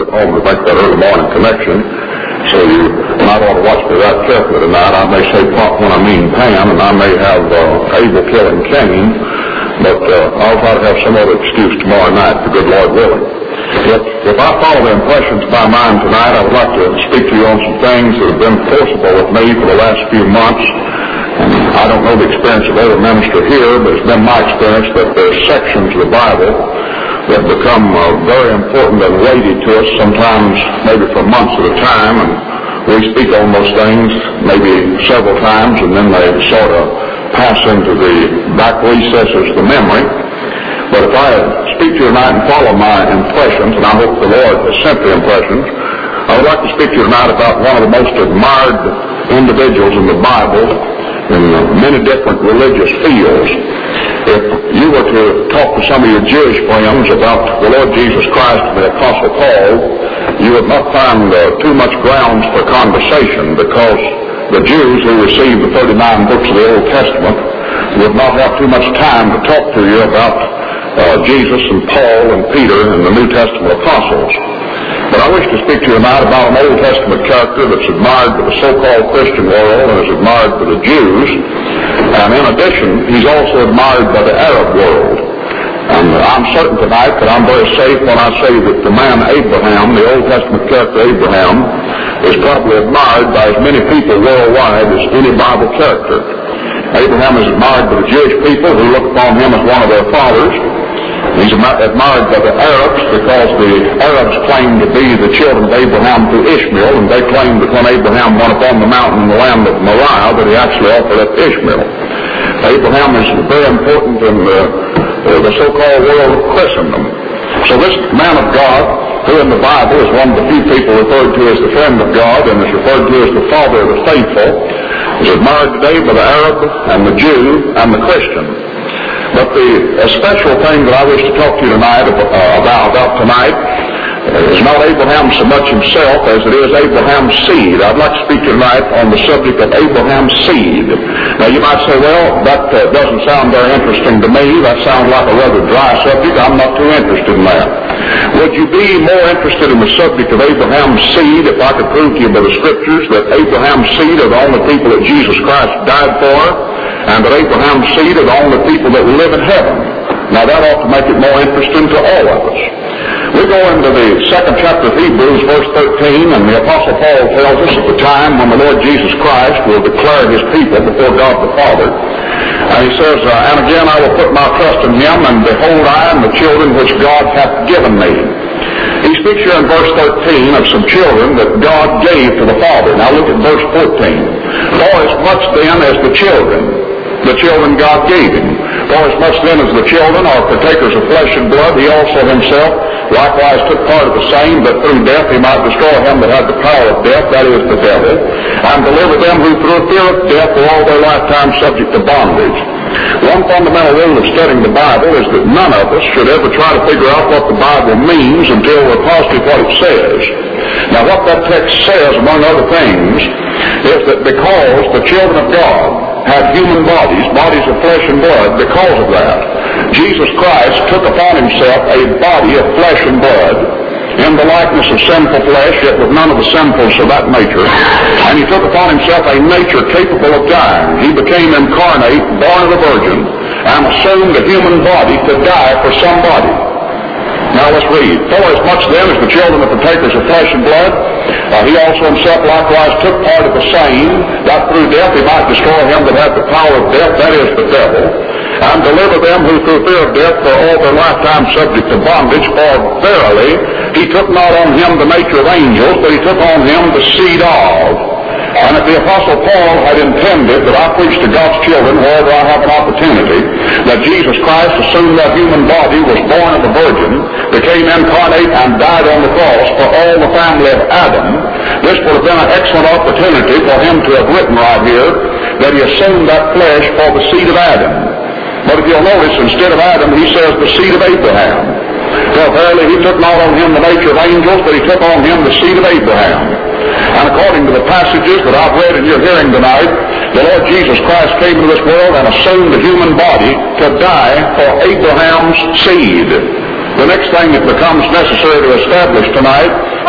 home to make that early morning connection. So you might want to watch me that carefully tonight. I may say Pop when I mean Pam, and I may have Abel killing Cain, but I'll try to have some other excuse tomorrow night, the good Lord willing. If I follow the impressions of my mind tonight, I would like to speak to you on some things that have been forcible with me for the last few months. And I don't know the experience of every minister here, but it's been my experience that there are sections of the Bible that become very important and weighty to us, sometimes maybe for months at a time, and we speak on those things maybe several times, and then they sort of pass into the back recesses of the memory. But if I speak to you tonight and follow my impressions, and I hope the Lord has sent the impressions, I would like to speak to you tonight about one of the most admired individuals in the Bible in many different religious fields. If you were to talk to some of your Jewish friends about the Lord Jesus Christ and the Apostle Paul, you would not find too much grounds for conversation, because the Jews who received the 39 books of the Old Testament would not have too much time to talk to you about Jesus and Paul and Peter and the New Testament apostles. But I wish to speak to you tonight about an Old Testament character that's admired by the so-called Christian world and is admired by the Jews. And in addition, he's also admired by the Arab world. And I'm certain tonight that I'm very safe when I say that the man Abraham, the Old Testament character Abraham, is probably admired by as many people worldwide as any Bible character. Abraham is admired by the Jewish people who look upon him as one of their fathers. He's admired by the Arabs because the Arabs claim to be the children of Abraham through Ishmael, and they claim that when Abraham went upon the mountain in the land of Moriah that he actually offered up Ishmael. Abraham is very important in the so-called world of Christendom. So this man of God, who in the Bible is one of the few people referred to as the friend of God and is referred to as the father of the faithful, is admired today by the Arab and the Jew and the Christian. But the special thing that I wish to talk to you tonight about tonight is not Abraham so much himself as it is Abraham's seed. I'd like to speak tonight on the subject of Abraham's seed. Now you might say, well, that doesn't sound very interesting to me. That sounds like a rather dry subject. I'm not too interested in that. Would you be more interested in the subject of Abraham's seed if I could prove to you by the Scriptures that Abraham's seed are the only people that Jesus Christ died for, and that Abraham's seed are the only people that will live in heaven? Now that ought to make it more interesting to all of us. We go into the second chapter of Hebrews, verse 13, and the Apostle Paul tells us at the time when the Lord Jesus Christ will declare his people before God the Father. And he says, and again I will put my trust in him, and behold, I am the children which God hath given me. He speaks here in verse 13 of some children that God gave to the Father. Now look at verse 14. For as much then as the children God gave him. For as much then as the children are partakers of flesh and blood, he also himself likewise took part of the same, that through death he might destroy him that had the power of death, that is, the devil, and deliver them who through fear of death were all their lifetime subject to bondage. One fundamental rule of studying the Bible is that none of us should ever try to figure out what the Bible means until we're positive what it says. Now what that text says, among other things, is that because the children of God had human bodies of flesh and blood, because of that, Jesus Christ took upon himself a body of flesh and blood in the likeness of sinful flesh, yet with none of the sinfulness of that nature. And he took upon himself a nature capable of dying. He became incarnate, born of a virgin, and assumed a human body to die for somebody. Now let's read. For as much then as the children are partakers of flesh and blood, he also himself likewise took part of the same, that through death he might destroy him that had the power of death, that is, the devil, and deliver them who through fear of death were all their lifetime subject to bondage. For verily he took not on him the nature of angels, but he took on him the seed of. And if the Apostle Paul had intended that I preach to God's children wherever I have an opportunity, that Jesus Christ assumed that human body, was born of a virgin, became incarnate, and died on the cross for all the family of Adam, this would have been an excellent opportunity for him to have written right here that he assumed that flesh for the seed of Adam. But if you'll notice, instead of Adam, he says the seed of Abraham. For verily he took not on him the nature of angels, but he took on him the seed of Abraham. And according to the passages that I've read in your hearing tonight, the Lord Jesus Christ came into this world and assumed the human body to die for Abraham's seed. The next thing that becomes necessary to establish tonight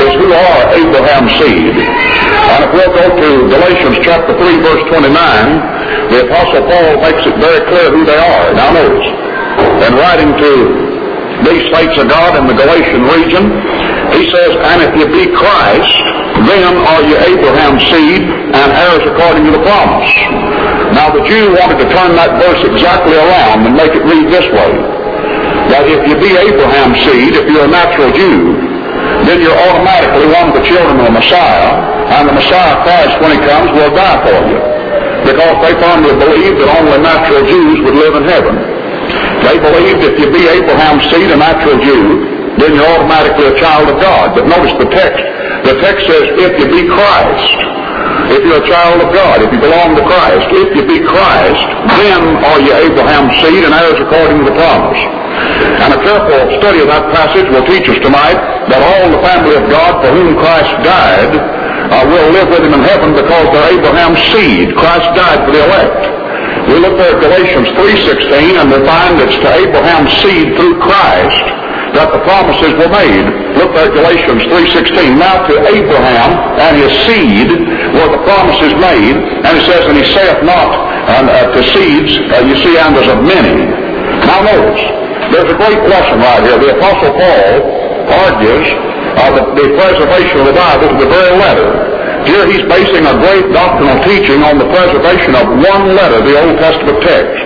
is who are Abraham's seed. And if we'll go to Galatians chapter 3, verse 29, the Apostle Paul makes it very clear who they are. Now notice, in writing to these saints of God in the Galatian region, he says, and if you be Christ, then are you Abraham's seed and heirs according to the promise. Now the Jew wanted to turn that verse exactly around and make it read this way, that if you be Abraham's seed, if you're a natural Jew, then you're automatically one of the children of the Messiah, and the Messiah Christ, when he comes, will die for you. Because they firmly believed that only natural Jews would live in heaven. They believed if you be Abraham's seed, a natural Jew, then you're automatically a child of God. But notice the text. The text says, if you be Christ, if you're a child of God, if you belong to Christ, if you be Christ, then are you Abraham's seed and heirs according to the promise. And a careful study of that passage will teach us tonight that all the family of God for whom Christ died will live with him in heaven because they're Abraham's seed. Christ died for the elect. We look there at Galatians 3:16 and we find it's to Abraham's seed through Christ that the promises were made. Look there at Galatians 3:16. Now to Abraham and his seed were the promises made, and it says, and he saith not to seeds, you see, and as of many. Now notice, there's a great lesson right here. The Apostle Paul argues the preservation of the Bible to the very letter. Here he's basing a great doctrinal teaching on the preservation of one letter, the Old Testament text.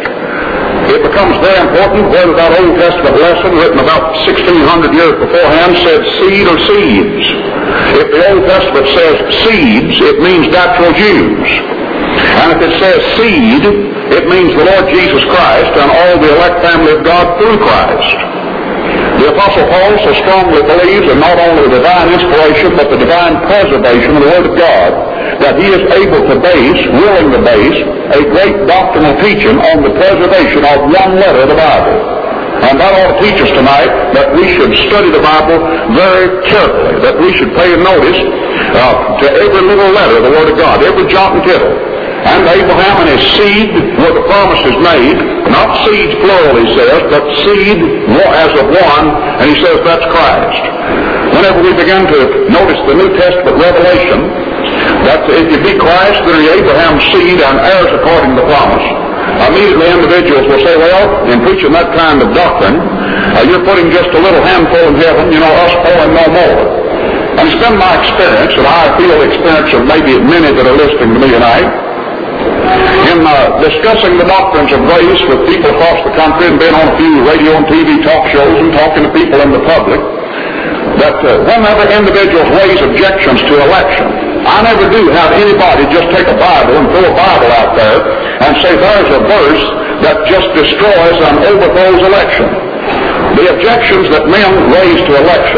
It becomes very important whether that Old Testament lesson, written about 1,600 years beforehand, said seed or seeds. If the Old Testament says seeds, it means natural Jews. And if it says seed, it means the Lord Jesus Christ and all the elect family of God through Christ. The Apostle Paul so strongly believes in not only the divine inspiration, but the divine preservation of the Word of God, that he is able to willing to base, a great doctrinal teaching on the preservation of one letter of the Bible. And that ought to teach us tonight that we should study the Bible very carefully, that we should pay notice to every little letter of the Word of God, every jot and tittle. And Abraham and his seed were the promises made, not seeds plural, he says, but seed as of one, and he says that's Christ. Whenever we begin to notice the New Testament revelation, that if you be Christ, then you're Abraham's seed and heirs according to the promise. Immediately individuals will say, well, in preaching that kind of doctrine, you're putting just a little handful in heaven, us four and no more. And it's been my experience, and I feel the experience of maybe many that are listening to me tonight, in discussing the doctrines of grace with people across the country and being on a few radio and TV talk shows and talking to people in the public, that whenever individuals raise objections to election, I never do have anybody just take a Bible and throw a Bible out there and say there's a verse that just destroys and overthrows election. The objections that men raise to election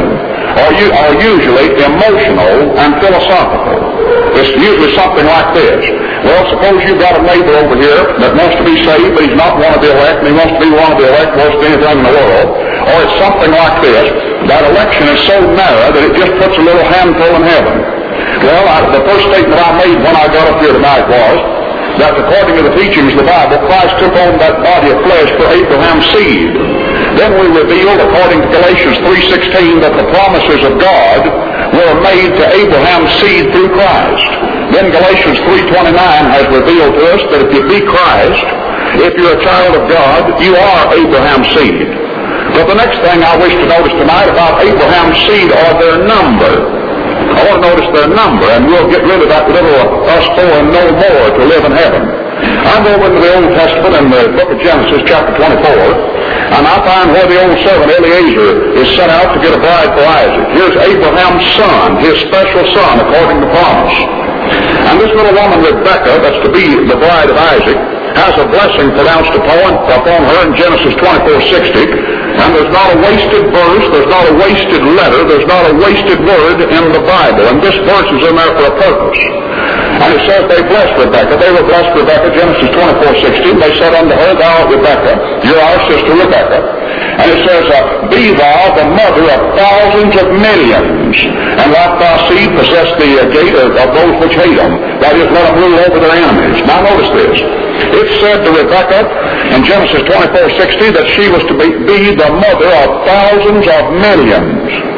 are usually emotional and philosophical. It's usually something like this. Well, suppose you've got a neighbor over here that wants to be saved, but he's not one of the elect, and he wants to be one of the elect worse than anything in the world. Or it's something like this, that election is so narrow that it just puts a little handful in heaven. Well, the first statement I made when I got up here tonight was that according to the teachings of the Bible, Christ took on that body of flesh for Abraham's seed. Then we revealed, according to Galatians 3:16, that the promises of God were made to Abraham's seed through Christ. Then Galatians 3:29 has revealed to us that if you be Christ, if you're a child of God, you are Abraham's seed. But the next thing I wish to notice tonight about Abraham's seed are their number. I want to notice their number, and we'll get rid of that little us four and no more to live in heaven. I'm over into the Old Testament in the book of Genesis, chapter 24, and I find where the old servant Eliezer is sent out to get a bride for Isaac. Here's Abraham's son, his special son, according to promise. And this little woman, Rebekah, that's to be the bride of Isaac, has a blessing pronounced upon her in Genesis 24:60. And there's not a wasted verse, there's not a wasted letter, there's not a wasted word in the Bible. And this verse is in there for a purpose. And it says they blessed Rebekah. They were blessed Rebekah, Genesis 24:16. They said unto her, thou art Rebekah, you're our sister Rebekah. And it says, be thou the mother of thousands of millions, and let thy seed possess the gate of those which hate them. That is, let them rule over their enemies. Now notice this. It said to Rebekah in Genesis 24:60 that she was to be the mother of thousands of millions.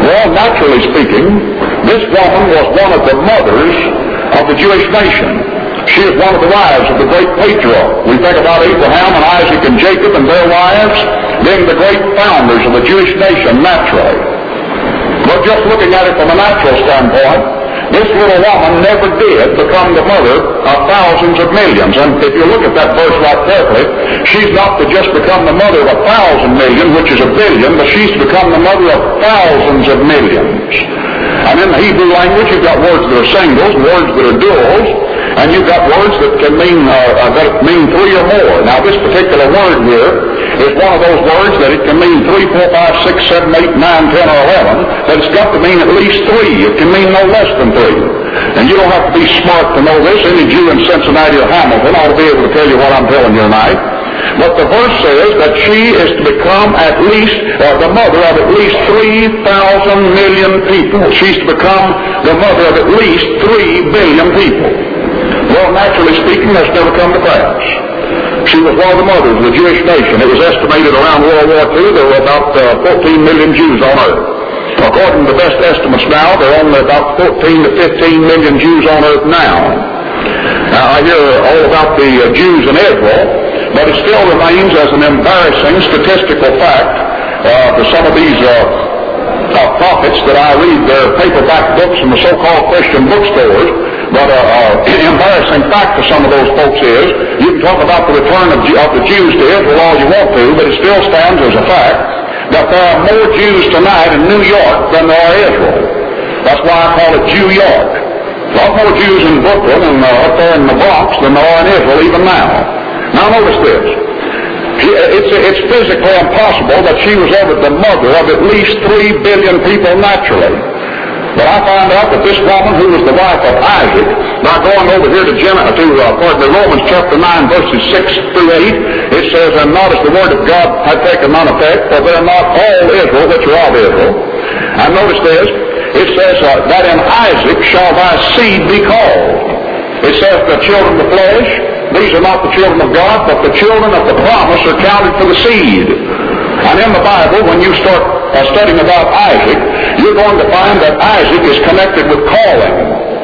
Well, naturally speaking, this woman was one of the mothers of the Jewish nation. She is one of the wives of the great patriarch. We think about Abraham and Isaac and Jacob and their wives being the great founders of the Jewish nation naturally. But just looking at it from a natural standpoint, this little woman never did become the mother of thousands of millions. And if you look at that verse right carefully, she's not to just become the mother of 1,000 million, which is a billion, but she's to become the mother of thousands of millions. And in the Hebrew language, you've got words that are singles, words that are duals, and you've got words that can mean three or more. Now, this particular word here is one of those words that it can mean 3, 4, 5, 6, 7, 8, 9, 10, or 11, but it's got to mean at least 3. It can mean no less than 3. And you don't have to be smart to know this. Any Jew in Cincinnati or Hamilton ought to be able to tell you what I'm telling you tonight. But the verse says that she is to become at least the mother of at least 3,000 million people. She's to become the mother of at least 3 billion people. Well, naturally speaking, that's never come to pass. She was one of the mothers of the Jewish nation. It was estimated around World War II there were about 14 million Jews on earth. According to the best estimates now, there are only about 14 to 15 million Jews on earth now. Now, I hear all about the Jews in Israel, but it still remains as an embarrassing statistical fact to some of these prophets that I read their paperback books in the so-called Christian bookstores. But an embarrassing fact to some of those folks is, you can talk about the return of the Jews to Israel all you want to, but it still stands as a fact that there are more Jews tonight in New York than there are Israel. That's why I call it Jew York. A lot more Jews in Brooklyn and up there in the Bronx than there are in Israel even now. Now notice this. It's physically impossible that she was ever the mother of at least 3 billion people naturally. But I found out that this woman, who was the wife of Isaac, by going over here to Romans chapter 9, verses 6 through 8, it says, and not as the word of God had taken none effect, for they are not all Israel which are of Israel. And notice this, it says that in Isaac shall thy seed be called. It says the children of the flesh, these are not the children of God, but the children of the promise are counted for the seed. And in the Bible, when you start studying about Isaac, you're going to find that Isaac is connected with calling.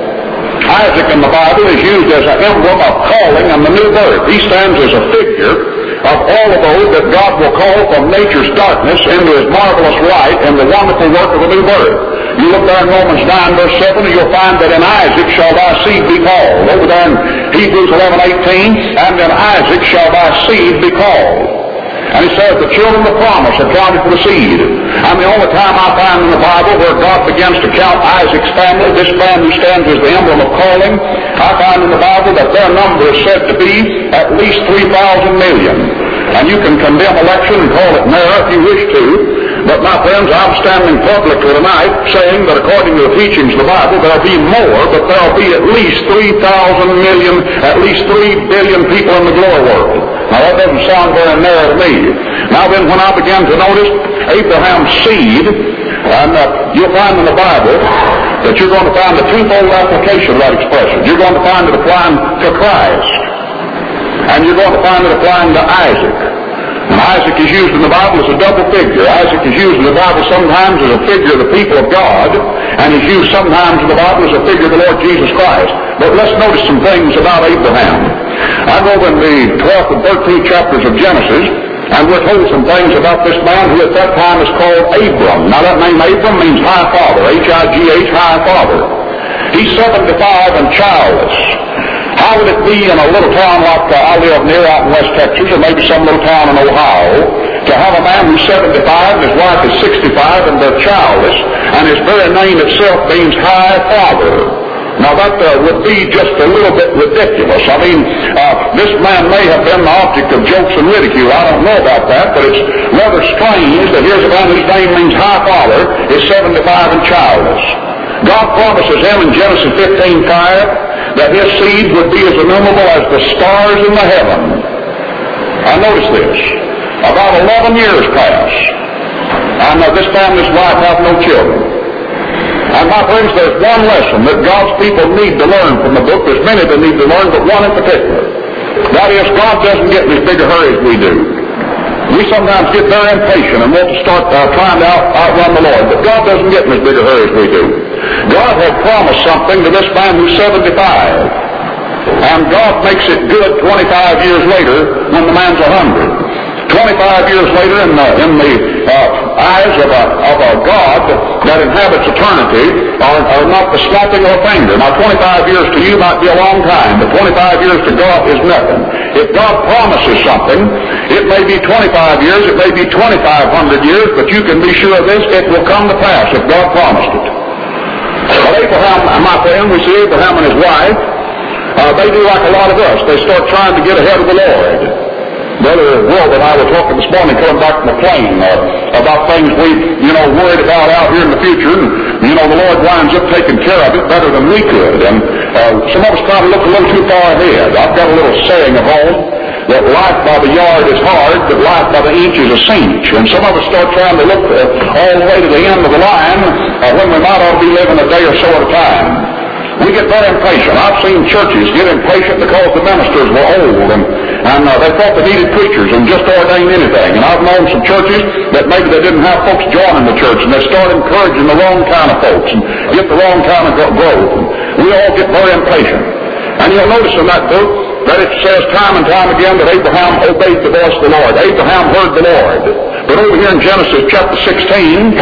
Isaac in the Bible is used as an emblem of calling and the new birth. He stands as a figure of all of those that God will call from nature's darkness into his marvelous light and the wonderful work of the new birth. You look there in Romans 9, verse 7, and you'll find that in Isaac shall thy seed be called. Over there in Hebrews 11:18, and in Isaac shall thy seed be called. And it says the children of the promise are counted for the seed. And the only time I find in the Bible where God begins to count Isaac's family, this family stands as the emblem of calling, I find in the Bible that their number is said to be at least 3,000 million. And you can condemn election and call it an error if you wish to, but my friends, I'm standing publicly tonight saying that according to the teachings of the Bible, there'll be more, but there'll be at least 3,000 million, at least 3 billion people in the glory world. Now that doesn't sound very narrow to me. Now then, when I began to notice Abraham's seed, and you'll find in the Bible that you're going to find a twofold application of that expression. You're going to find it applying to Christ, and you're going to find it applying to Isaac. And Isaac is used in the Bible as a double figure. Isaac is used in the Bible sometimes as a figure of the people of God, and is used sometimes in the Bible as a figure of the Lord Jesus Christ. But let's notice some things about Abraham. I'm over in the 12th and 13th chapters of Genesis, and we're told some things about this man who at that time is called Abram. Now that name Abram means high father, H-I-G-H, high father. He's 75 and childless. How would it be in a little town like I live near out in West Texas, or maybe some little town in Ohio, to have a man who's 75 and his wife is 65 and they're childless, and his very name itself means high father? Now that would be just a little bit ridiculous. I mean, this man may have been the object of jokes and ridicule. I don't know about that, but it's rather strange that here's a man whose name means high father is 75 and childless. God promises him in Genesis 15:5 that his seed would be as innumerable as the stars in the heaven. Now notice this. About 11 years pass, and this family's wife have no children. And my friends, there's one lesson that God's people need to learn from the book. There's many that need to learn, but one in particular. That is, God doesn't get in as big a hurry as we do. We sometimes get very impatient and want to start trying to outrun the Lord. But God doesn't get in as big a hurry as we do. God had promised something to this man who's 75. And God makes it good 25 years later when the man's 100. 25 years later, in the eyes of a God that inhabits eternity, are not the snapping of a finger. Now, 25 years to you might be a long time, but 25 years to God is nothing. If God promises something, it may be 25 years, it may be 2,500 years, but you can be sure of this, it will come to pass if God promised it. Well, Abraham, my friend, we see Abraham and his wife, they do like a lot of us. They start trying to get ahead of the Lord. Brother Will and I were talking this morning coming back from the plane about things we've, worried about out here in the future. And, the Lord winds up taking care of it better than we could. And some of us try to look a little too far ahead. I've got a little saying at home that life by the yard is hard, but life by the inch is a cinch. And some of us start trying to look all the way to the end of the line when we might ought to be living a day or so at a time. We get very impatient. I've seen churches get impatient because the ministers were old and they thought they needed preachers and just ordained anything. And I've known some churches that maybe they didn't have folks joining the church and they start encouraging the wrong kind of folks and get the wrong kind of growth. And we all get very impatient. And you'll notice in that book that it says time and time again that Abraham obeyed the voice of the Lord. Abraham heard the Lord. But over here in Genesis chapter 16,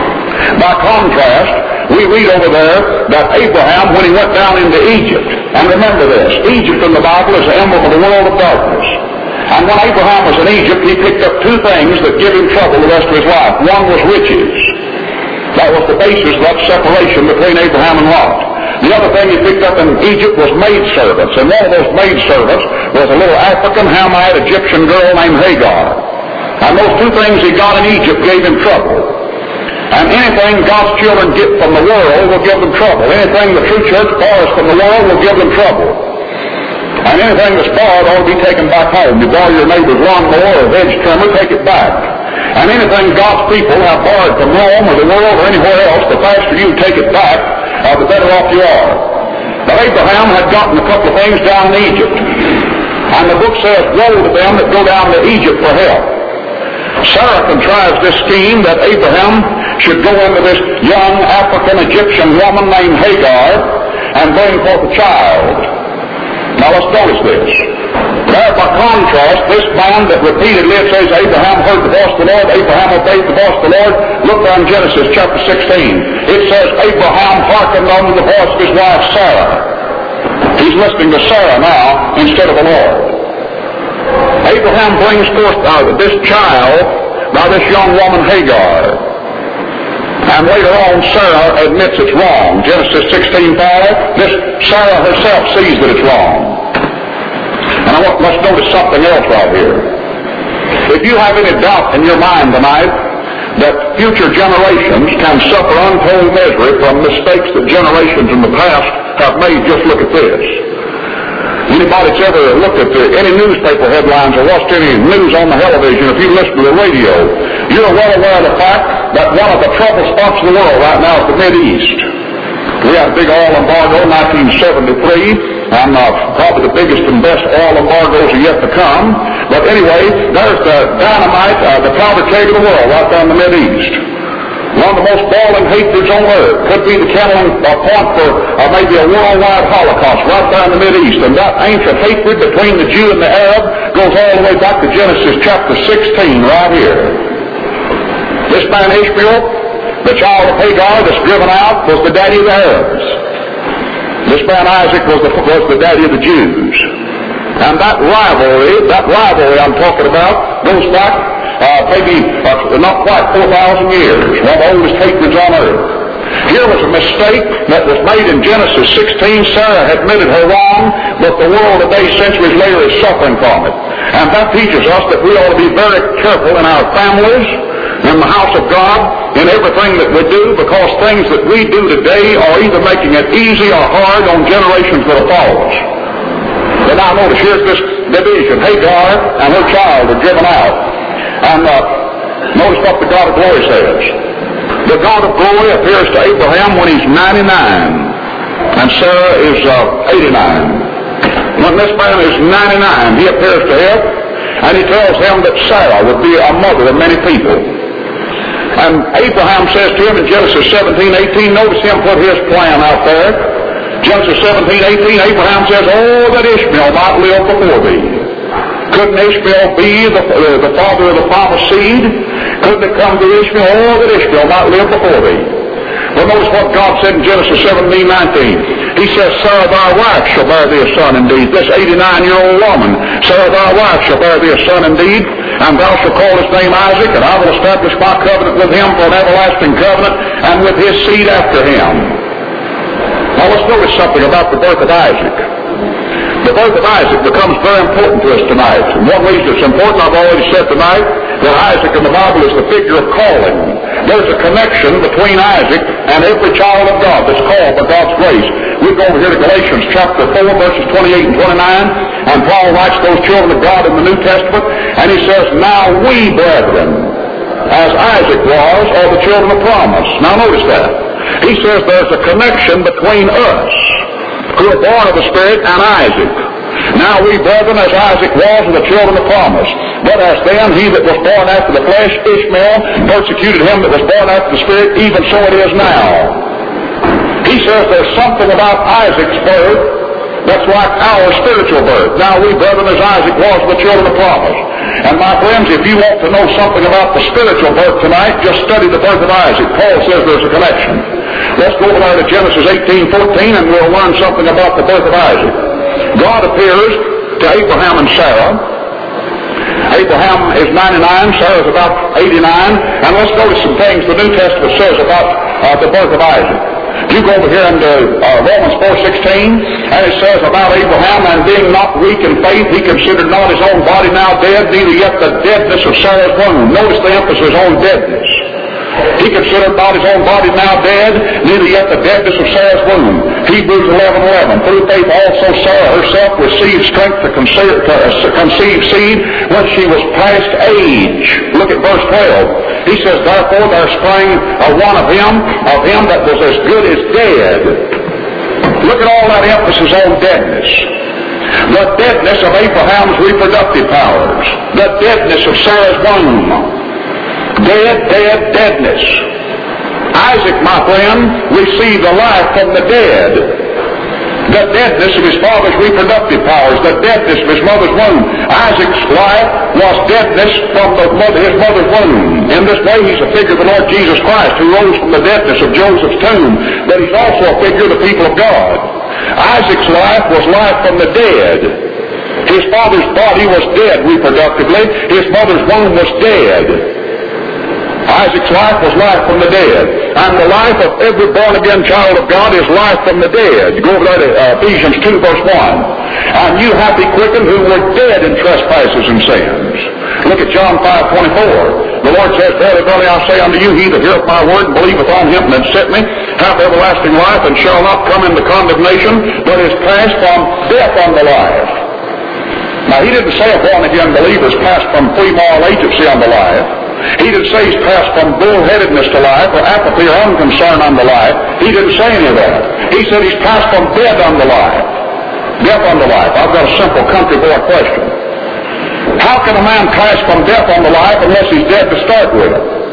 by contrast, we read over there that Abraham, when he went down into Egypt, and remember this, Egypt in the Bible is an emblem of the world of darkness. And when Abraham was in Egypt, he picked up two things that give him trouble the rest of his life. One was riches. That was the basis of that separation between Abraham and Lot. The other thing he picked up in Egypt was maidservants, and one of those maidservants was a little African, Hamite, Egyptian girl named Hagar. And those two things he got in Egypt gave him trouble. And anything God's children get from the world will give them trouble. Anything the true church borrows from the world will give them trouble. And anything that's borrowed ought to be taken back home. You borrow your neighbor's lawnmower or hedge trimmer, take it back. And anything God's people have borrowed from Rome or the world or anywhere else, the faster you take it back, the better off you are. But Abraham had gotten a couple of things down in Egypt. And the book says, woe to them that go down to Egypt for help. Sarah contrives this scheme that Abraham should go into this young African-Egyptian woman named Hagar and bring forth a child. Now let's notice this. There, by contrast, this man that repeatedly it says Abraham heard the voice of the Lord, Abraham obeyed the voice of the Lord. Look down in Genesis chapter 16. It says Abraham hearkened unto the voice of his wife Sarah. He's listening to Sarah now instead of the Lord. Abraham brings forth this child by this young woman Hagar. And later on, Sarah admits it's wrong. Genesis 16:5, this Sarah herself sees that it's wrong. And let's notice something else right here. If you have any doubt in your mind tonight that future generations can suffer untold misery from mistakes that generations in the past have made, just look at this. Anybody that's ever looked at any newspaper headlines or watched any news on the television, if you listen to the radio, you're well aware of the fact that one of the trouble spots in the world right now is the Mideast. We had a big oil embargo in 1973, and probably the biggest and best oil embargoes are yet to come. But anyway, there's the dynamite, the powder keg of the world right there in the Mideast. One of the most boiling hatreds on earth. Could be the kindling point for maybe a worldwide Holocaust right there in the Mideast. And that ancient hatred between the Jew and the Arab goes all the way back to Genesis chapter 16 right here. This man Ishmael, the child of Hagar that's driven out, was the daddy of the Arabs. This man Isaac was the daddy of the Jews. And that rivalry I'm talking about goes back maybe not quite 4,000 years, one of the oldest hatreds on earth. Here was a mistake that was made in Genesis 16. Sarah had admitted her wrong, but the world today, centuries later, is suffering from it. And that teaches us that we ought to be very careful in our families, in the house of God, in everything that we do, because things that we do today are either making it easy or hard on generations that will follow us. But now notice, here's this division. Hagar and her child are driven out. And notice what the God of glory says. The God of glory appears to Abraham when he's 99, and Sarah is 89. When this man is 99, he appears to him, and he tells them that Sarah would be a mother of many people. And Abraham says to him in Genesis 17:18, notice him put his plan out there. Genesis 17:18, Abraham says, oh, that Ishmael might live before thee. Couldn't Ishmael be the father of the promised seed? Couldn't it come to Ishmael? Oh, that Ishmael might live before thee. Well, notice what God said in Genesis 17:19. He says, Sarah thy wife shall bear thee a son indeed. This 89-year-old woman, Sarah thy wife shall bear thee a son indeed, and thou shalt call his name Isaac, and I will establish my covenant with him for an everlasting covenant, and with his seed after him. Now let's notice something about the birth of Isaac. The birth of Isaac becomes very important to us tonight. And one reason it's important, I've already said tonight, that Isaac in the Bible is the figure of calling. There's a connection between Isaac and every child of God that's called by God's grace. We go over here to Galatians chapter 4, verses 28 and 29, and Paul writes those children of God in the New Testament, and he says, now we, brethren, as Isaac was, are the children of promise. Now notice that. He says there's a connection between us, who are born of the Spirit, and Isaac. Now we, brethren, as Isaac was, are the children of promise. But as then he that was born after the flesh, Ishmael, persecuted him that was born after the Spirit, even so it is now. He says there's something about Isaac's birth that's like our spiritual birth. Now we, brethren, as Isaac was, are the children of promise. And my friends, if you want to know something about the spiritual birth tonight, just study the birth of Isaac. Paul says there's a connection. Let's go over there to Genesis 18:14, and we'll learn something about the birth of Isaac. God appears to Abraham and Sarah. Abraham is 99, Sarah is about 89, and let's notice some things the New Testament says about the birth of Isaac. You go over here into Romans 4:16, and it says about Abraham, and being not weak in faith, he considered not his own body now dead, neither yet the deadness of Sarah's womb. Notice the emphasis on deadness. He considered not his own body now dead, neither yet the deadness of Sarah's womb. Hebrews 11:11. Through faith also Sarah herself received strength to conceive seed when she was past age. Look at verse 12. He says, therefore there sprang one of him that was as good as dead. Look at all that emphasis on deadness. The deadness of Abraham's reproductive powers. The deadness of Sarah's womb. Deadness. Isaac, my friend, received a life from the dead. The deadness of his father's reproductive powers, the deadness of his mother's womb. Isaac's life was deadness from his mother's womb. In this way, he's a figure of the Lord Jesus Christ, who rose from the deadness of Joseph's tomb, but he's also a figure of the people of God. Isaac's life was life from the dead. His father's body was dead reproductively. His mother's womb was dead. Isaac's life was life from the dead. And the life of every born-again child of God is life from the dead. Go over there to Ephesians 2, verse 1. And you hath he quickened who were dead in trespasses and sins. Look at John 5:24. The Lord says, verily, verily, I say unto you, he that heareth my word and believeth on him that sent me, hath everlasting life, and shall not come into condemnation, but is passed from death unto life. Now, he didn't say a born-again believer is passed from free moral agency unto life. He didn't say he's passed from bullheadedness to life or apathy or unconcern unto life. He didn't say any of that. He said he's passed from death unto life. Death unto life. I've got a simple country boy question. How can a man pass from death unto life unless he's dead to start with?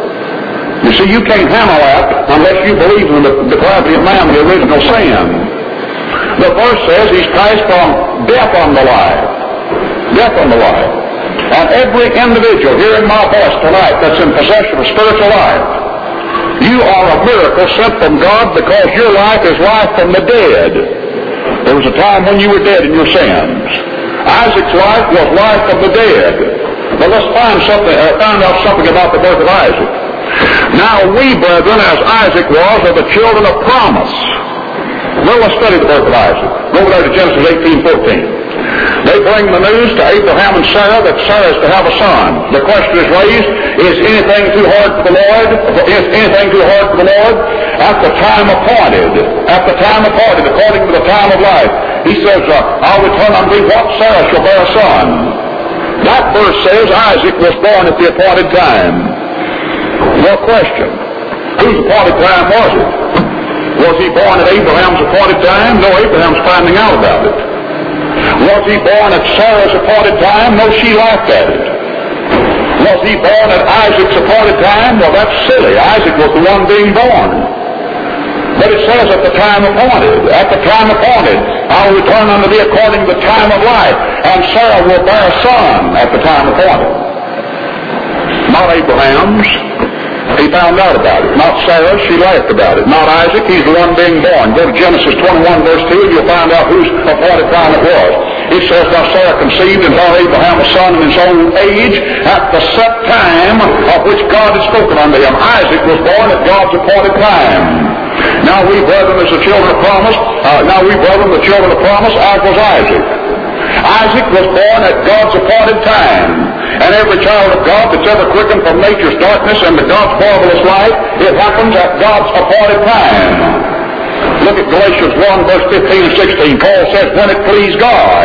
You see, you can't handle that unless you believe in the depravity of man, the original sin. The verse says he's passed from death unto life. Death unto life. And every individual hearing my voice tonight that's in possession of spiritual life, you are a miracle sent from God, because your life is life from the dead. There was a time when you were dead in your sins. Isaac's life was life from the dead. But let's find out something about the birth of Isaac. Now we, brethren, as Isaac was, are the children of promise. Well, let's study the birth of Isaac. Go over there to Genesis 18:14. They bring the news to Abraham and Sarah that Sarah is to have a son. The question is raised, is anything too hard for the Lord? Is anything too hard for the Lord? At the time appointed, according to the time of life, he says, I'll return unto thee what? Sarah shall bear a son. That verse says Isaac was born at the appointed time. No question. Whose appointed time was it? Was he born at Abraham's appointed time? No, Abraham's finding out about it. Was he born at Sarah's appointed time? No, she laughed at it. Was he born at Isaac's appointed time? Well, that's silly. Isaac was the one being born. But it says at the time appointed. At the time appointed, I'll return unto thee according to the time of life, and Sarah will bear a son at the time appointed. Not Abraham's. He found out about it. Not Sarah, she laughed about it. Not Isaac, he's the one being born. Go to Genesis 21, verse 2, and you'll find out whose appointed time it was. It says, Now Sarah conceived and bore Abraham a son in his old age at the set time of which God had spoken unto him. Isaac was born at God's appointed time. Now we brethren, as the children of promise, as was Isaac. Isaac was born at God's appointed time. And every child of God that's ever quickened from nature's darkness into God's marvelous light, it happens at God's appointed time. Look at Galatians 1, verse 15 and 16. Paul says, when it pleased God.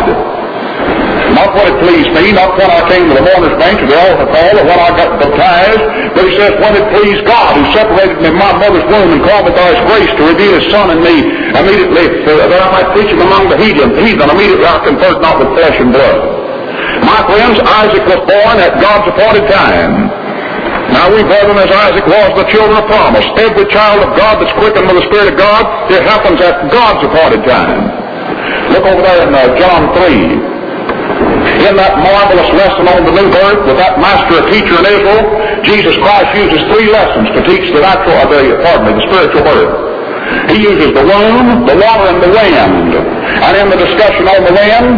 Not when it pleased me, not when I came to the mourner's bench or the altar call or when I got baptized, but he says, when it pleased God, who separated me in my mother's womb and called me by his grace to reveal his Son in me immediately, that I might preach him among the heathen. Immediately I conferred not with flesh and blood. My friends, Isaac was born at God's appointed time. Now we brethren, as Isaac was, the children of promise. Every child of God that's quickened by the Spirit of God, it happens at God's appointed time. Look over there in John 3. In that marvelous lesson on the new birth with that master teacher in Israel, Jesus Christ uses 3 lessons to teach the spiritual birth. He uses the womb, the water, and the wind. And in the discussion on the wind,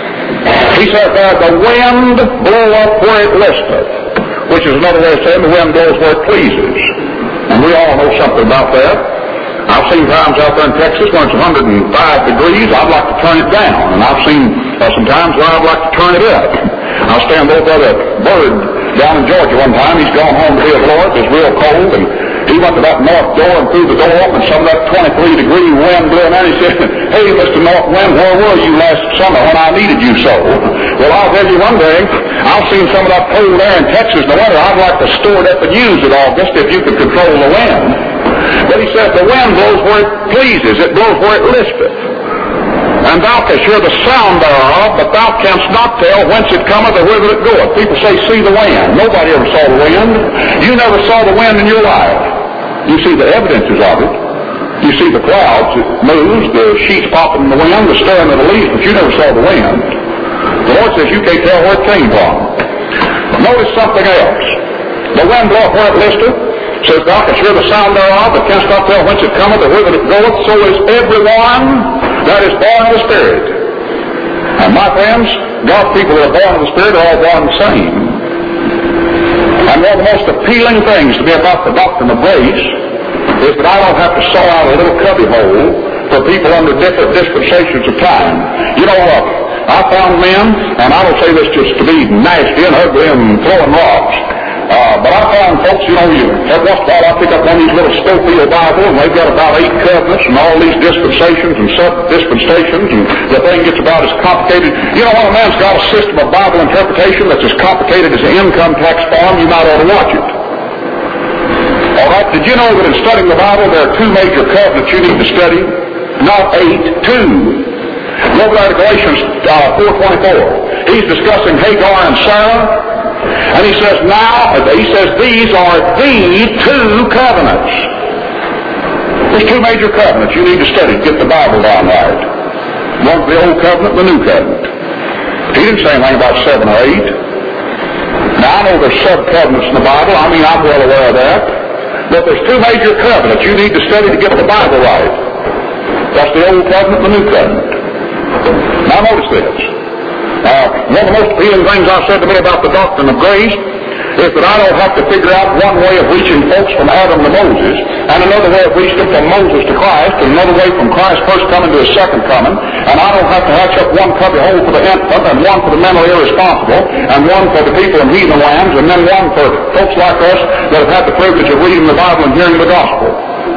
he said there, the wind blow up where it listeth, which is another way of saying the wind blows where it pleases. And we all know something about that. I've seen times out there in Texas when it's 105 degrees, I'd like to turn it down. And I've seen some times where I'd like to turn it up. I was standing over by a bird down in Georgia one time. He's gone home to be with the Lord. It was real cold, and he went to that north door and threw the door open, and some of that 23-degree wind blew in, and he said, hey, Mr. North Wind, where were you last summer when I needed you so? Well, I'll tell you one thing. I've seen some of that cold air in Texas in the winter. I'd like to store it up and use it, August, if you could control the wind. But he said, the wind blows where it pleases. It blows where it listeth. And thou canst hear the sound thereof, but thou canst not tell whence it cometh or whither it goeth. People say, see the wind. Nobody ever saw the wind. You never saw the wind in your life. You see the evidences of it. You see the clouds. It moves, the sheets popping in the wind, the stirring of the leaves, but you never saw the wind. The Lord says you can't tell where it came from. Notice something else. The wind bloweth where it listeth. Says, thou canst hear the sound thereof, but canst not tell whence it cometh or whither it goeth. So is everyone that is born of the Spirit. And my friends, God's people that are born of the Spirit are all born the same. And one of the most appealing things to me about the doctrine of grace is that I don't have to saw out a little cubby hole for people under different dispensations of time. You know what? I found men, and I don't say this just to be nasty and ugly and throwing rocks, but I found folks, every once in a while I pick up one of these little Scofield Bibles, and they've got about 8 covenants and all these dispensations and sub-dispensations, and the thing gets about as complicated. You know, when a man's got a system of Bible interpretation that's as complicated as an income tax form, you might ought to watch it. All right, did you know that in studying the Bible there are 2 major covenants you need to study? Not 8, 2. Go over there to Galatians 4:24. He's discussing Hagar and Sarah. And he says, these are the 2 covenants. There's 2 major covenants you need to study to get the Bible down right. One's the Old Covenant and the New Covenant. He didn't say anything about 7 or 8. Now, I know there's sub-covenants in the Bible. I'm well aware of that. But there's 2 major covenants you need to study to get the Bible right. That's the Old Covenant and the New Covenant. Now, notice this. One of the most appealing things I've said to me about the doctrine of grace is that I don't have to figure out one way of reaching folks from Adam to Moses, and another way of reaching them from Moses to Christ, and another way from Christ's first coming to his second coming, and I don't have to hatch up one cubby hole for the infant, and one for the mentally irresponsible, and one for the people in heathen lands, and then one for folks like us that have had the privilege of reading the Bible and hearing the gospel.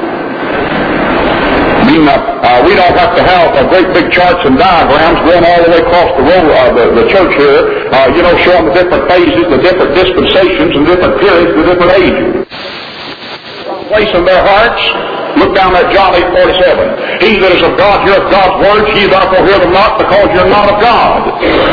We don't have to have great big charts and diagrams going all the way across the road, the church here, showing the different phases, the different dispensations, and different periods, the different ages. Place in their hearts, look down at John 8:47. He He that is of God heareth God's words, ye therefore hear them not, because you're not of God.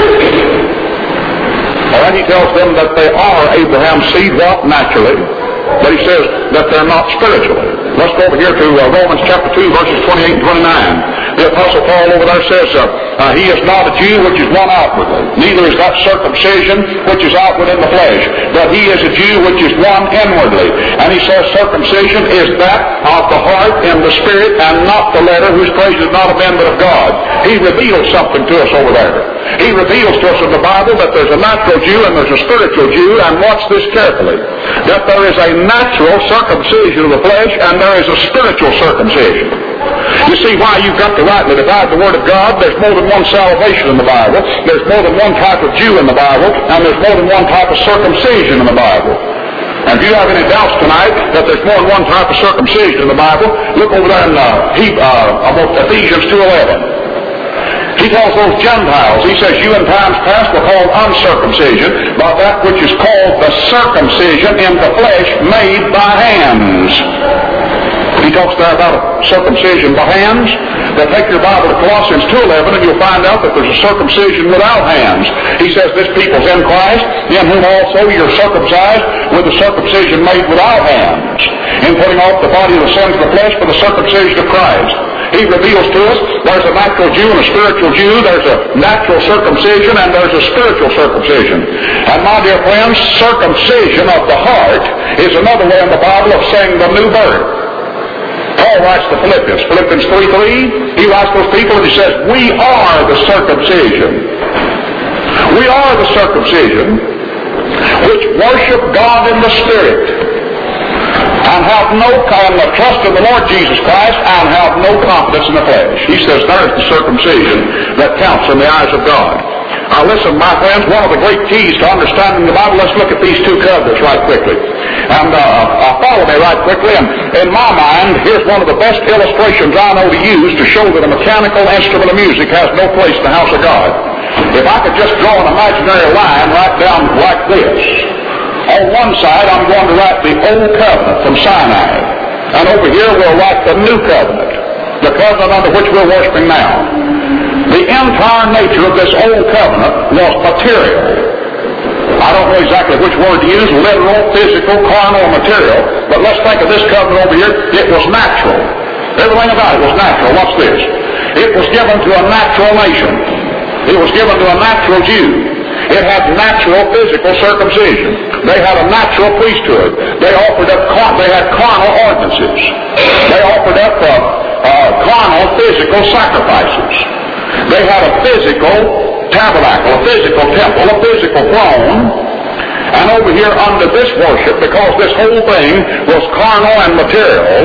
All right, he tells them that they are Abraham's seed, what? Naturally. But he says that they're not spiritually. Let's go over here to Romans chapter 2, verses 28 and 29. The Apostle Paul over there says, he is not a Jew which is one outwardly, neither is that circumcision which is outward in the flesh, but he is a Jew which is one inwardly. And he says circumcision is that of the heart and the spirit, and not the letter, whose praise is not of men but of God. He reveals something to us over there. He reveals to us in the Bible that there's a natural Jew and there's a spiritual Jew, and watch this carefully, that there is a natural circumcision of the flesh and there is a spiritual circumcision. You see why you've got to rightly divide the Word of God. There's more than one salvation in the Bible. There's more than one type of Jew in the Bible, and there's more than one type of circumcision in the Bible. And if you have any doubts tonight that there's more than one type of circumcision in the Bible, look over there in Ephesians 2:11. He tells those Gentiles, he says, you in times past were called uncircumcision, by that which is called the circumcision in the flesh made by hands. He talks there about circumcision by hands. Then take your Bible to Colossians 2:11 and you'll find out that there's a circumcision without hands. He says this people's in Christ, in whom also you're circumcised with the circumcision made without hands, in putting off the body of the sins of the flesh for the circumcision of Christ. He reveals to us there's a natural Jew and a spiritual Jew, there's a natural circumcision and there's a spiritual circumcision. And my dear friends, circumcision of the heart is another way in the Bible of saying the new birth. Paul writes to Philippians 3:3, he writes to those people and he says, we are the circumcision. We are the circumcision which worship God in the Spirit and have no trust in the Lord Jesus Christ and have no confidence in the flesh. He says there's the circumcision that counts in the eyes of God. Now listen, my friends, one of the great keys to understanding the Bible, let's look at these two covenants right quickly. And follow me right quickly. And in my mind, here's one of the best illustrations I know to use to show that a mechanical instrument of music has no place in the house of God. If I could just draw an imaginary line right down like this. On one side, I'm going to write the Old Covenant from Sinai. And over here, we'll write the New Covenant, the covenant under which we're worshiping now. The entire nature of this Old Covenant was material. I don't know exactly which word to use, literal, physical, carnal, material, but let's think of this covenant over here. It was natural. Everything about it was natural. Watch this. It was given to a natural nation. It was given to a natural Jew. It had natural physical circumcision. They had a natural priesthood. They had carnal ordinances. They offered up carnal physical sacrifices. They had a physical tabernacle, a physical temple, a physical throne. And over here under this worship, because this whole thing was carnal and material,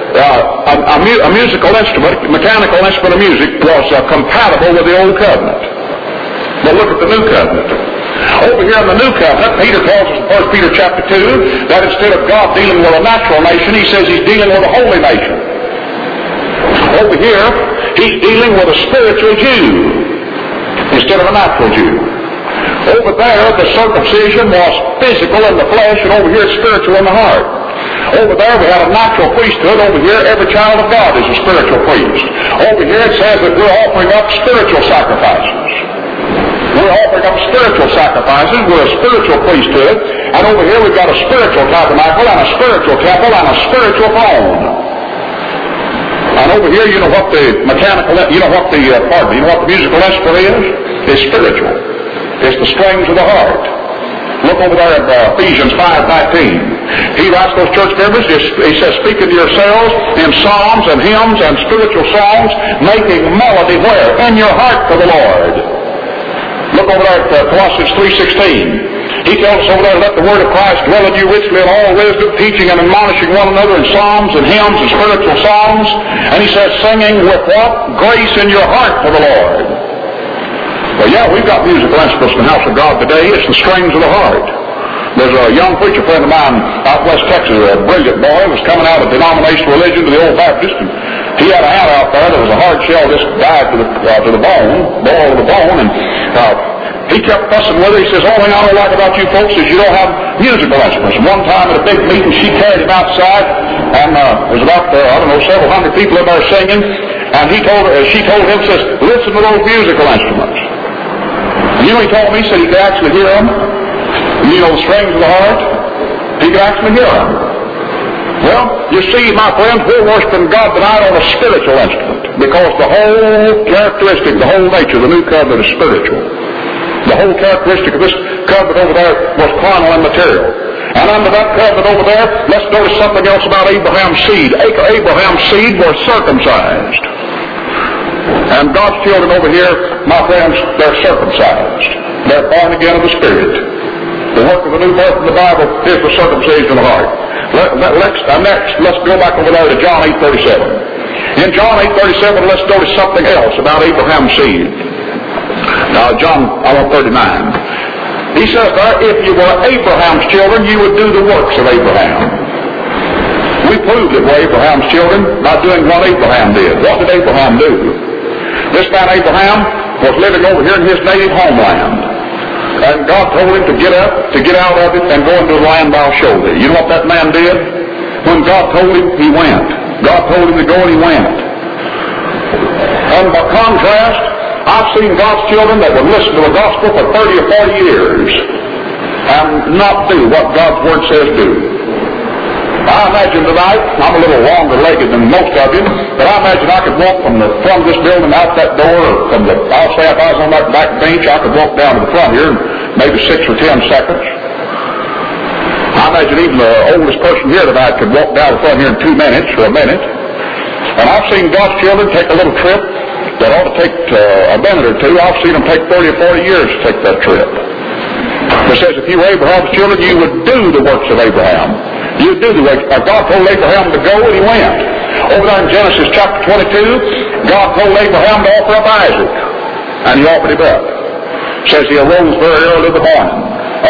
a musical instrument, mechanical instrument of music was compatible with the Old Covenant. But look at the New Covenant. Over here in the New Covenant, Peter tells us in 1 Peter chapter 2 that instead of God dealing with a natural nation, he says he's dealing with a holy nation. Over here, he's dealing with a spiritual Jew instead of a natural Jew. Over there, the circumcision was physical in the flesh, and over here it's spiritual in the heart. Over there we have a natural priesthood. Over here, every child of God is a spiritual priest. Over here it says that we're offering up spiritual sacrifices. We're offering up spiritual sacrifices. We're a spiritual priesthood. And over here we've got a spiritual tabernacle and a spiritual temple and a spiritual throne. And over here, you know what the musical instrument is? It's spiritual. It's the strings of the heart. Look over there at Ephesians 5:19. He writes those church members, he says, speaking to yourselves in psalms and hymns and spiritual songs, making melody where? In your heart for the Lord. Look over there at Colossians 3:16. He tells us over there, let the word of Christ dwell in you richly in all wisdom, teaching and admonishing one another in psalms and hymns and spiritual songs. And he says, singing with what? Grace in your heart for the Lord. Well, yeah, we've got musical instruments in the house of God today. It's the strings of the heart. There's a young preacher friend of mine out west Texas, a brilliant boy, was coming out of denominational religion to the old Baptist, and he had a hat out there that was a hard shell, just died to the bone, boiled to the bone, and he kept fussing with her. He says, only thing I don't like about you folks is you don't have musical instruments. One time at a big meeting, she carried him outside, and there's about, several hundred people in there singing, And she told him, says, listen to those musical instruments. You know, he told me, he said he could actually hear them. You know, the strings of the heart. He could actually hear them. Well, you see, my friends, we're worshiping God tonight on a spiritual instrument, because the whole characteristic, the whole nature of the new covenant is spiritual. The whole characteristic of this covenant over there was carnal and material. And under that covenant over there, let's notice something else about Abraham's seed. Abraham's seed were circumcised. And God's children over here, my friends, they're circumcised. They're born again of the Spirit. The work of the new birth in the Bible is the circumcision of the heart. Next, let's go back over there to John 8:37. In John 8:37, let's notice something else about Abraham's seed. Now, John 39. He says there, if you were Abraham's children, you would do the works of Abraham. We proved that we're Abraham's children by doing what Abraham did. What did Abraham do? This man Abraham was living over here in his native homeland. And God told him to get out of it, and go into the land I'll show thee. You know what that man did? When God told him, he went. God told him to go, and he went. And by contrast, I've seen God's children that would listen to the gospel for 30 or 40 years and not do what God's word says do. I imagine tonight, I'm a little longer-legged than most of you, but I imagine I could walk from this building out that door, or I'll say if I was on that back bench, I could walk down to the front here in maybe 6 or 10 seconds. I imagine even the oldest person here tonight could walk down the front here in 2 minutes or a minute. And I've seen God's children take a little trip that ought to take a minute or two. I've seen them take 30 or 40 years to take that trip. It says if you were Abraham's children, you would do the works of Abraham. You do the works. God told Abraham to go, and he went. Over there in Genesis chapter 22, God told Abraham to offer up Isaac, and he offered him up. It says he arose very early in the morning.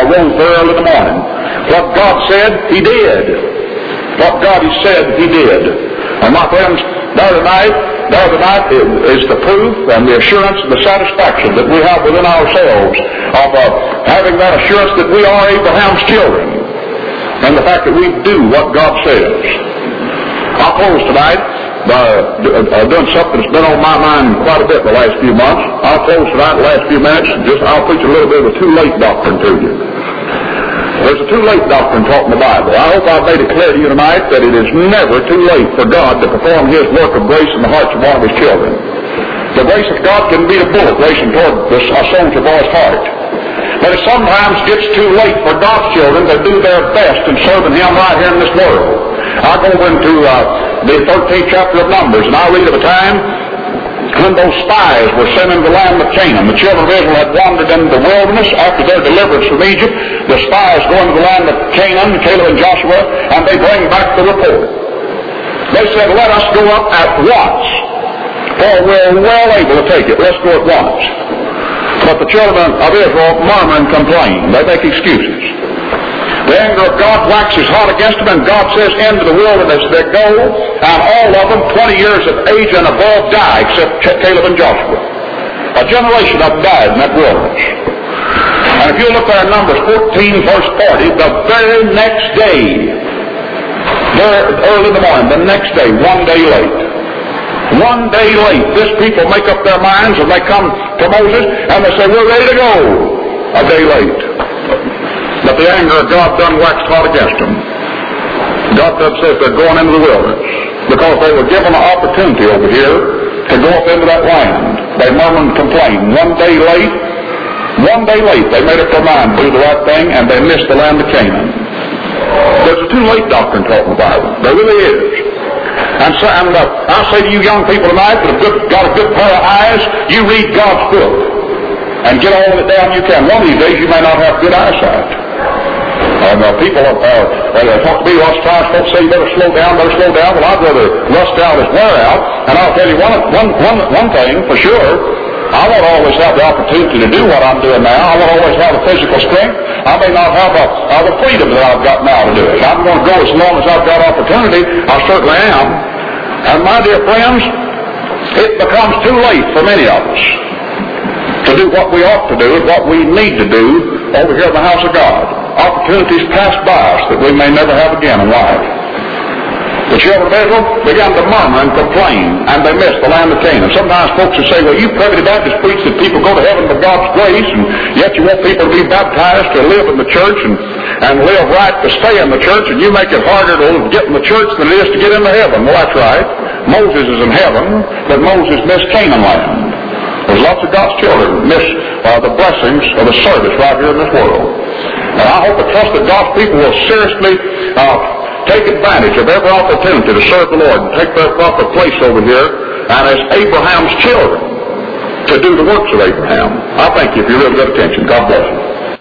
What God said, he did. What God has said, he did. And my friends, there tonight is the proof and the assurance and the satisfaction that we have within ourselves of having that assurance that we are Abraham's children, and the fact that we do what God says. I'll close tonight by doing something that's been on my mind quite a bit the last few months. I'll close tonight the last few minutes, and I'll preach a little bit of a too late doctrine to you. There's a too late doctrine taught in the Bible. I hope I've made it clear to you tonight that it is never too late for God to perform His work of grace in the hearts of one of His children. The grace of God can be a bullet racing toward a soldier boy's heart. But it sometimes gets too late for God's children to do their best in serving Him right here in this world. I'll go over into the 13th chapter of Numbers, and I'll read of a time when those spies were sent into the land of Canaan. The children of Israel had wandered into the wilderness after their deliverance from Egypt. The spies go into the land of Canaan, Caleb and Joshua, and they bring back the report. They said, let us go up at once, for we're well able to take it. Let's go at once. But the children of Israel murmur and complain. They make excuses. The anger of God waxes hot against them, and God says, into the wilderness they go, and all of them, 20 years of age and above, die, except Caleb and Joshua. A generation of them died in that wilderness. And if you look there in Numbers 14, verse 40, the very next day, early in the morning, the next day, 1 day late. 1 day late, this people make up their minds, and they come to Moses, and they say, we're ready to go. A day late. But the anger of God done waxed hot against them. God done says they're going into the wilderness, because they were given an opportunity over here to go up into that land. They murmured and complained. 1 day late, they made up their mind to do the right thing, and they missed the land of Canaan. There's a too late doctrine taught in the Bible. There really is. And I'll say to you young people tonight that have got a good pair of eyes, you read God's book and get all of it down you can. One of these days you may not have good eyesight. People talk to me lots of times, folks say you better slow down. Well, I'd rather rust out as wear out. And I'll tell you one thing for sure. I won't always have the opportunity to do what I'm doing now. I won't always have the physical strength. I may not have the freedom that I've got now to do it. I'm going to go as long as I've got opportunity. I certainly am. And my dear friends, it becomes too late for many of us to do what we ought to do and what we need to do over here in the house of God. Opportunities pass by us that we may never have again in life. The children of Israel began to murmur and complain, and they missed the land of Canaan. Sometimes folks will say, well, you Primitive Baptists preach that people go to heaven by God's grace, and yet you want people to be baptized to live in the church and live right to stay in the church, and you make it harder to get in the church than it is to get into heaven. Well, that's right. Moses is in heaven, but Moses missed Canaan land. There's lots of God's children miss the blessings of the service right here in this world. And I hope and trust that God's people will seriously take advantage of every opportunity to serve the Lord and take their proper place over here and as Abraham's children to do the works of Abraham. I thank you for your real good attention. God bless you.